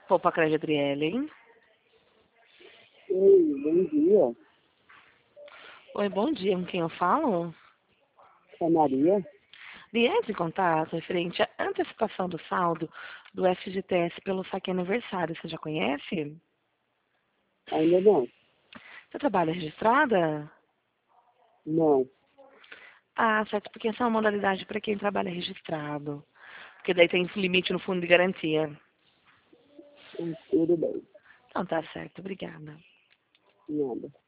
Poupa Crédito Adriele, hein? Oi, bom dia. Oi, bom dia. Com quem eu falo? É Maria? Viemos em contato referente à antecipação do saldo do FGTS pelo saque aniversário. Você já conhece? Ainda não. Você trabalha registrada? Não. Ah, certo, porque essa é uma modalidade para quem trabalha registrado. Porque daí tem limite no fundo de garantia. Tudo bem. Então tá certo, obrigada. Nada.